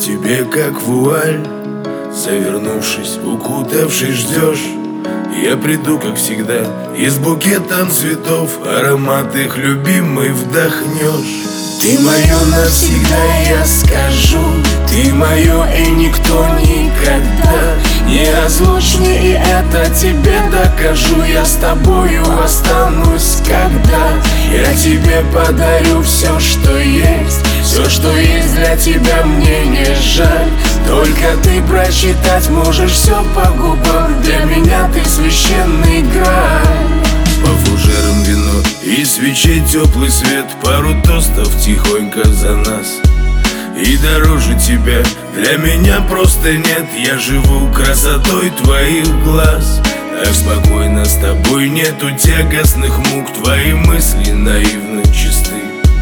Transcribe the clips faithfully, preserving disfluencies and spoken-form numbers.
тебе как вуаль, завернувшись, укутавшись, ждешь. Я приду, как всегда, и с букетом цветов аромат их любимый вдохнешь. Ты мое навсегда, я скажу, ты мое и никто никогда. Неразлучны, и это тебе докажу. Я с тобою останусь, когда я тебе подарю все, что есть. Все, что есть для тебя, мне не жаль. Только ты прочитать можешь все по губам. Для меня ты священный граль. По фужерам вино и свечей теплый свет, пару тостов тихонько за нас. И дороже тебя для меня просто нет. Я живу красотой твоих глаз. Так спокойно с тобой, нету тягостных мук. Твои мысли наивно чисты.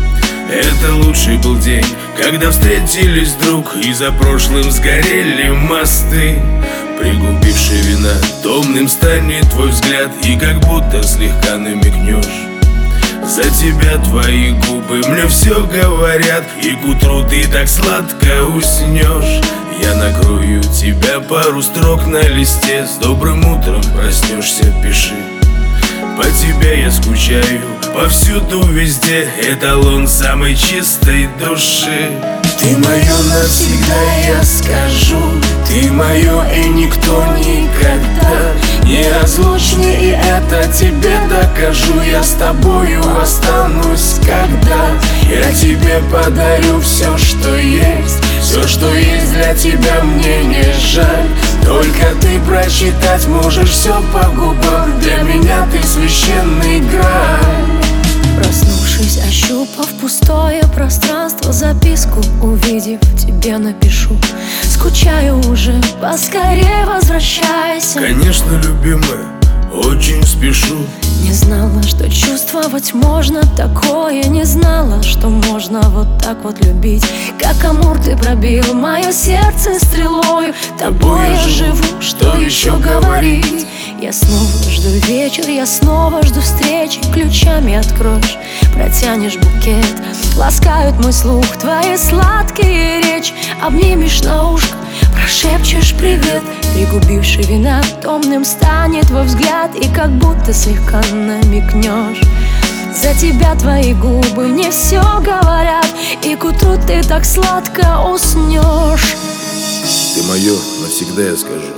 Это лучший был день, когда встретились вдруг, и за прошлым сгорели мосты. Пригубивший вина, томным станет твой взгляд, и как будто слегка намекнешь. За тебя твои губы мне все говорят, и к утру ты так сладко уснешь. Я накрою тебя, пару строк на листе. С добрым утром проснешься, пиши. По тебе я скучаю, повсюду, везде. Эталон самой чистой души. Ты мое навсегда, я скажу, ты мое и никто никогда. Неразлучны, и это тебе докажу. Я с тобою останусь, когда я тебе подарю все, что есть. Все, что есть для тебя, мне не жаль. Только ты прочитать можешь все по губам. Для меня ты священный граль. Проснувшись, ощупав пустое пространство, записку увидев, тебе напишу. Скучаю уже, поскорее возвращайся. Конечно, любимая, очень спешу. Не знала, что чувствовать можно такое. Не знала, что можно вот так вот любить. Как Амур ты пробил мое сердце стрелою. Тобой я живу, что еще говорить. Я снова жду вечер, я снова жду встречи. Ключами откроешь, протянешь букет. Ласкают мой слух твои сладкие речи. Обнимешь на ушко, прошепчешь привет. Пригубивший вина, томным станет твой взгляд, и как будто слегка намекнешь. За тебя твои губы мне все говорят, и к утру ты так сладко уснешь. Ты мое навсегда, я скажу.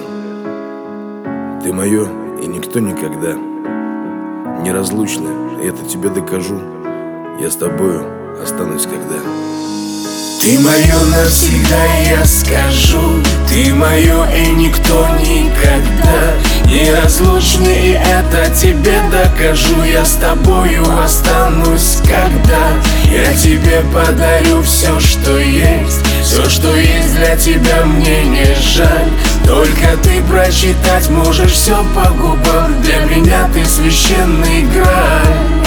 Ты мое и никто никогда. Неразлучно, и это тебе докажу. Я с тобою останусь, когда. Ты мое навсегда, я скажу, ты мое и никто никогда. Неразлучны, и это тебе докажу. Я с тобою останусь, когда я тебе подарю все, что есть. Все, что есть для тебя, мне не жаль. Только ты прочитать можешь все по губам. Для меня ты священный граль.